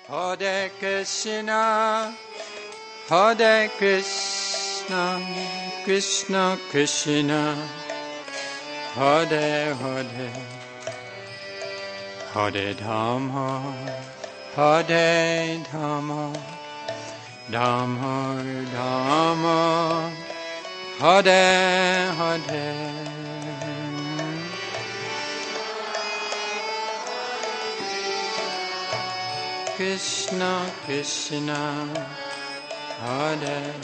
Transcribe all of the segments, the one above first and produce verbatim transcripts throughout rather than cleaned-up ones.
Hare Krishna, Hare Krishna, Krishna Krishna, Hare Hare, Hare Dhamma, Hare Dhamma, Dhamma Dhamma, Hare Hare. Krishna Krishna, Hare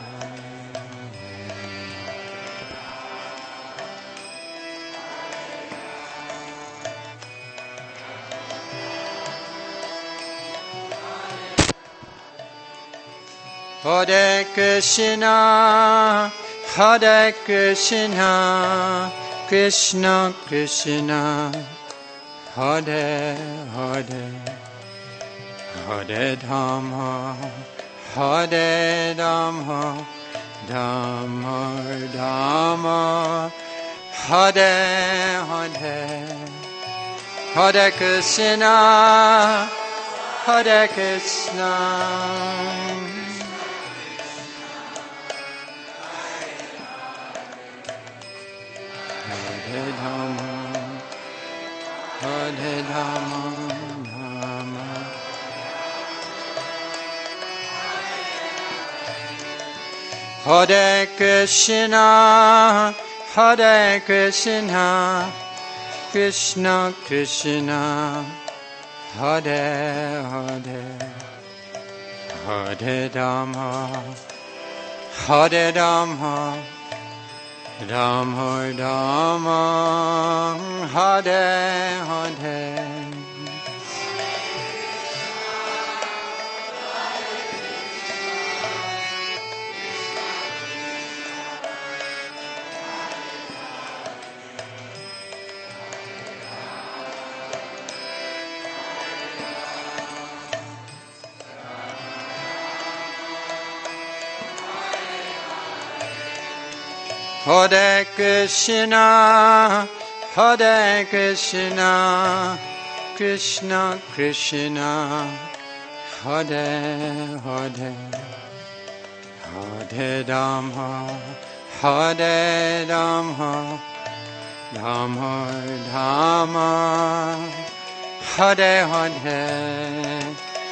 Hare Krishna, Hare Krishna, Krishna Krishna, Hare Hare, Hare Dhamma, Hare Dhamma, Dhamma Dhamma, Hare Hare, Hare Krishna, Hare Krishna. Hare Dhamma, Hare Dhamma, Dhamma. Hare Krishna, Hare Krishna, Krishna Krishna, Hare Hare, Hare Dhamma, Hare Dhamma, Dhamma Dhamma, Hare Hare. Hare Krishna, Hare Krishna, Krishna Krishna, Hare Hare, Hare Dhamma, Hare Dhamma, Dhamma Dhamma, Hare Hare.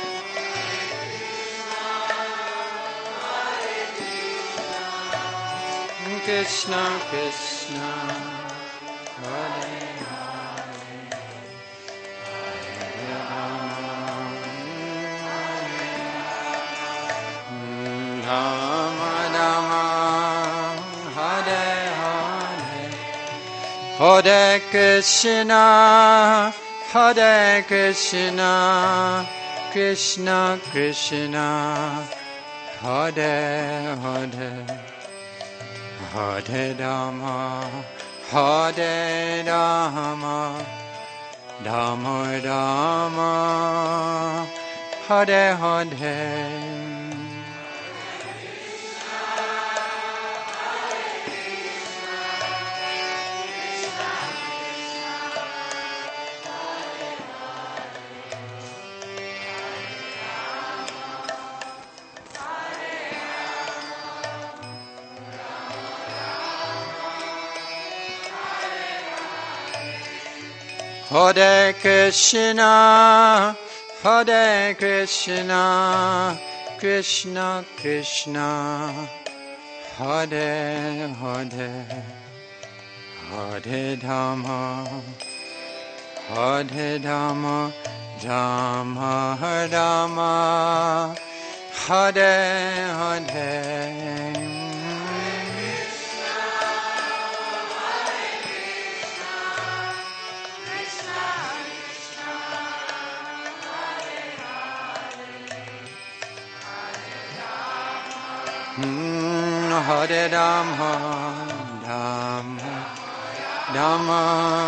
Krishna Krishna, Hare Hare, Hare Rama, Rama Rama, Hare Hare, Hare Krishna, Hare Krishna, Krishna Krishna, Hare Hare. Hare Dhamma, Hare Dhamma, Dhamma Dhamma, Hare Hare. Hare Krishna, Hare Krishna, Krishna Krishna, Hare Hare, Hare Dhamma, Hare Dhamma, Dhamma Dhamma, Hare Hare. Hare Dhamma, Dhamma, Dhamma,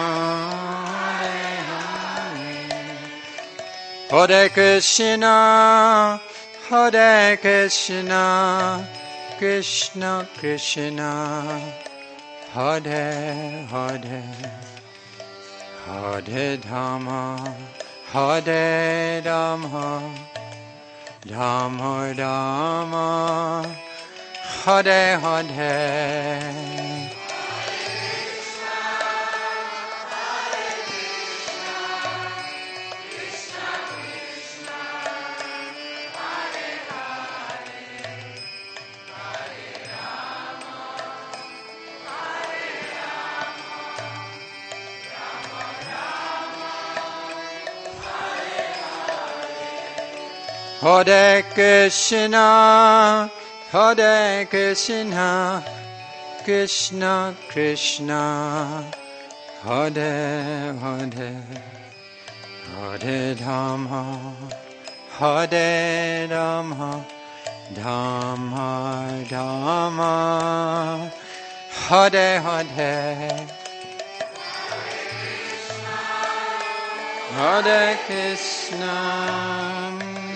Hare Krishna, Hare Krishna, Krishna Krishna, Hare Hare, Hare Dhamma, Hare Dhamma, Dhamma Dhamma Hare Hare Hare Krishna, Hare Krishna, Krishna Krishna, Hare Hare, Hare Dhamma, Hare Dhamma, Dhamma Dhamma, Hare Hare, Hare Krishna.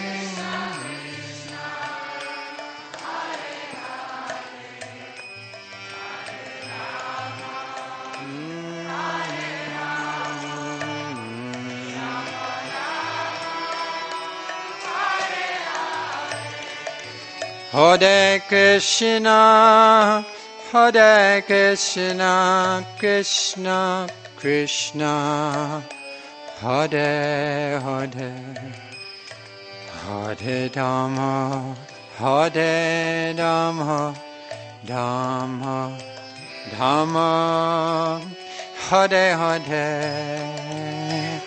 Hare Krishna, Hare Krishna, Krishna Krishna, Hare Hare, Hare Dhamma, Hare Dhamma, Dhamma Dhamma, Hare Hare.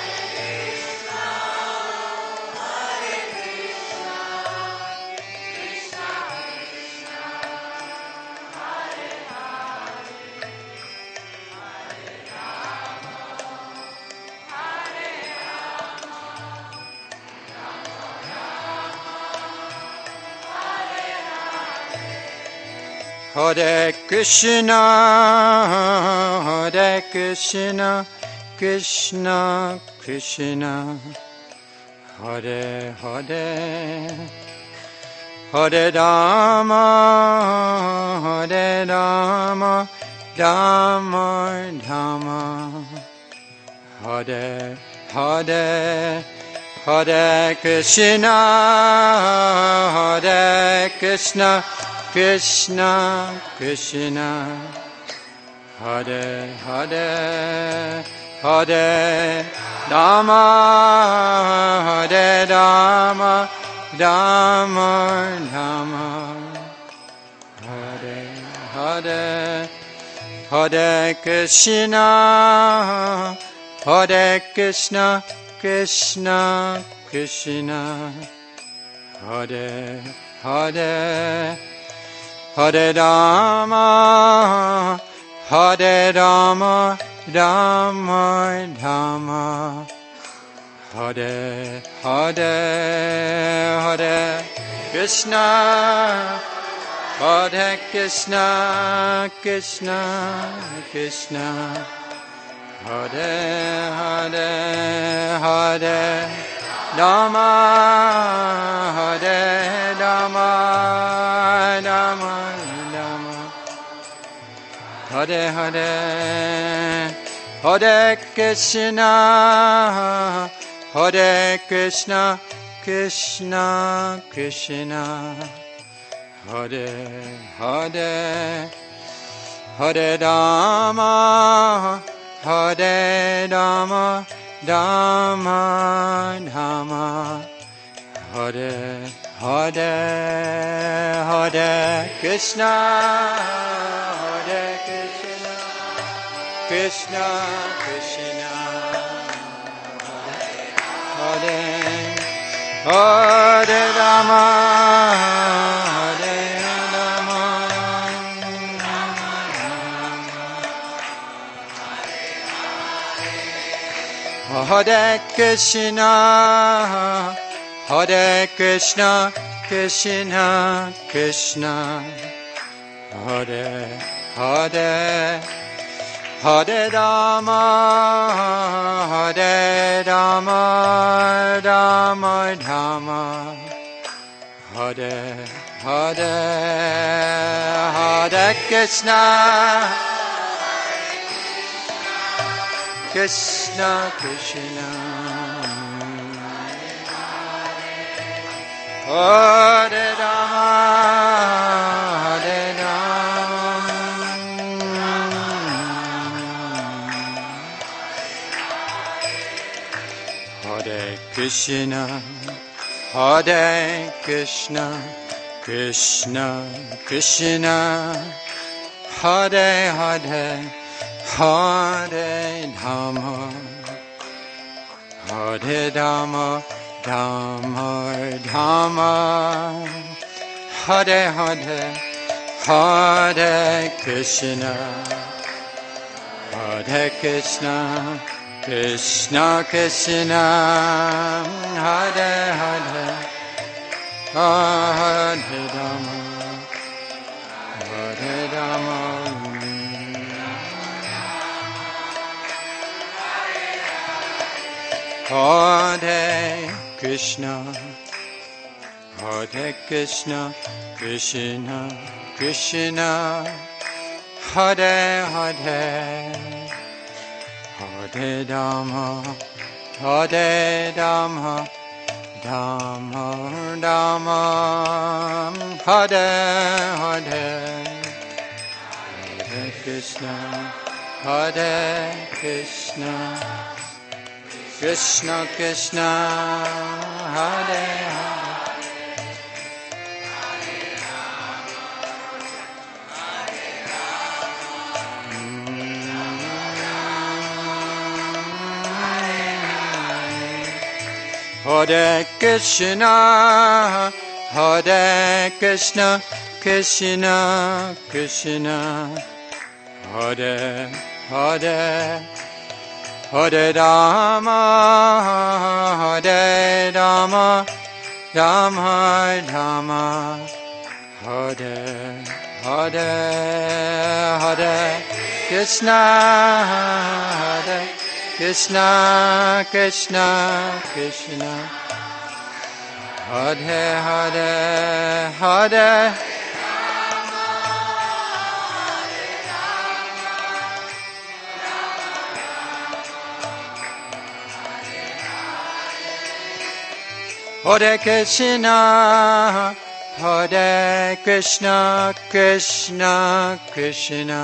Hare Krishna, Hare Krishna, Krishna Krishna, Hare Hare, Hare Rama, Hare Rama, Rama Rama, Hare Hare, Hare Krishna, Hare Krishna, Krishna Krishna, Hare Hare, Hare Rama, Hare Rama, Rama Rama, Hare Hare, Hare Krishna, Hare Krishna, Krishna Krishna, Hare Hare, Hare Rama, Hare Rama, Rama Rama, Hare Hare, Hare Krishna, Hare Krishna, Krishna Krishna, Hare Hare, Hare Rama, Hare Rama, Rama Rama, Hare Hare, Hare Krishna, Hare Krishna, Krishna Krishna, Hare Hare, Hare Rama, Hare Rama, Rama Rama, Hare Hare, Hare Krishna, Hare Krishna, Krishna Krishna, Hare Hare Rama, Hare Rama, Hare Krishna, Hare Krishna, Krishna Krishna, Hare Hare, Hare Rama, Hare Rama, Rama Rama, Hare Hare, Hare Krishna, Krishna Krishna, Hare Rama, Hare Rama, Hare Krishna, Hare Krishna, Krishna Krishna, Hare Hare, Hare Rama, Hare Rama, Rama Rama, Hare Hare, Hare Krishna, Hare Krishna, Krishna Krishna, Hare Hare, Hare Rama, Hare Rama. Hare Krishna, Hare Krishna, Krishna Krishna, Hare Hare, Hare Rama, Hare Rama, Rama Rama, Hare Hare, Hare Krishna, Hare Krishna, Krishna Krishna, Hare Hare, Hare Krishna, Hare Krishna, Krishna Krishna, Hare Hare, Hare Rama, Hare Rama, Rama Rama, Hare Hare, Hare Krishna, Hare Krishna, Krishna Krishna, Hare Hare, Hare Hare Krishna, Hare Krishna, Krishna Krishna,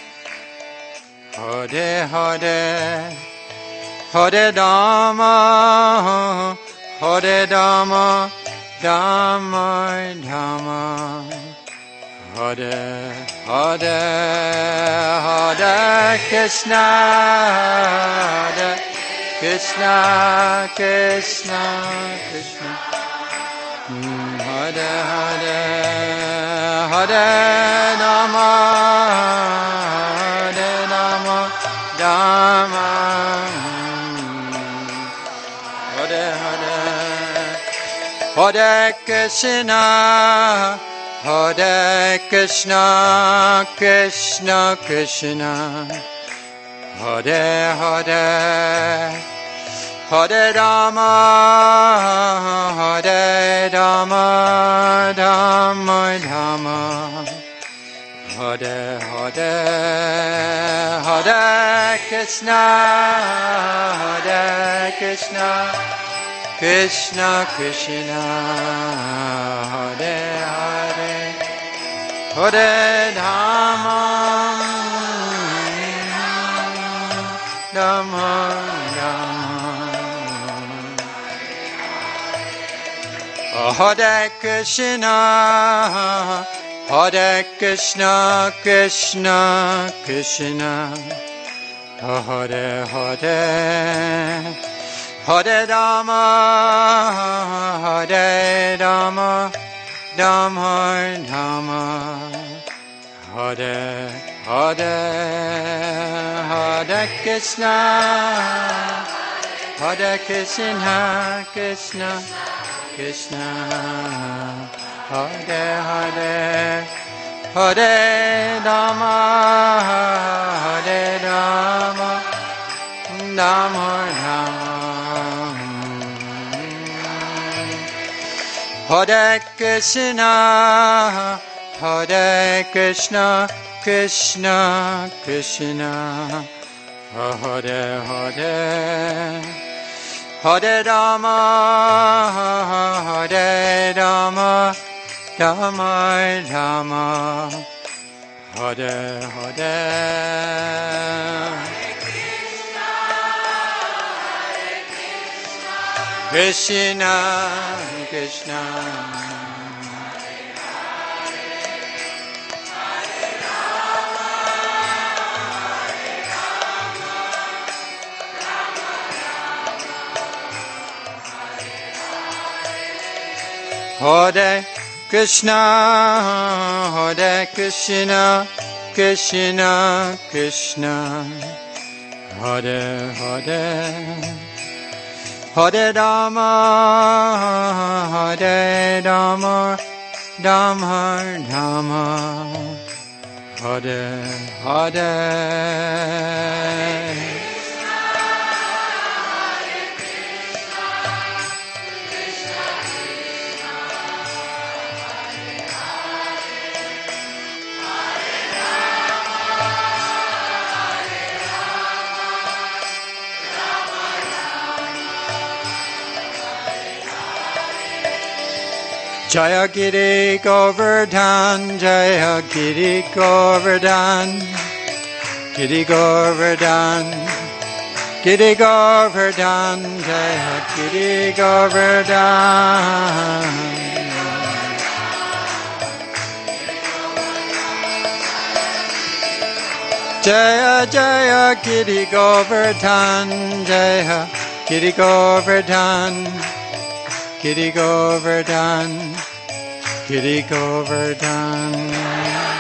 Hare Hare, Hare Rama, Hare Rama, Rama Rama, Hare Hare, Hare Krishna, Hare Krishna, Krishna Krishna, Hare Hare, Hare Rama, Hare Rama, Rama, Hare Hare, Hare Krishna, Hare Krishna, Krishna Krishna, Hare Hare, Hare Rama, Hare Rama, Rama Rama, Hare Hare, Hare Krishna, Hare Krishna, Krishna Krishna, Hare Hare, Hare Rama, Rama Hare Krishna, Hare Krishna, Krishna Krishna, Hare Hare, Hare Rama, Hare Rama, Rama Rama, Hare Hare, Hare Krishna, Hare Krishna, Krishna Krishna, Hare Hare, Hare Rama, Hare Rama, Rama Rama, Hare Krishna, Hare Krishna, Krishna Krishna, Hare Hare, Hare Rama, Hare Rama, Damar Dhamma Hare Hare Krishna Krishna Hare Krishna, Hare Krishna, Krishna Krishna, Hare Hare, Hare Rama, Hare Rama, Rama Rama, Hare Hare. Jaya Giri Govardhan, Jaya Giri Govardhan, Giri Govardhan, Giri Govardhan, Jaya Giri Govardhan. Jaya Jaya Giri Govardhan, Jaya Giri Govardhan, Giri Govardhan, Giri Govardhan.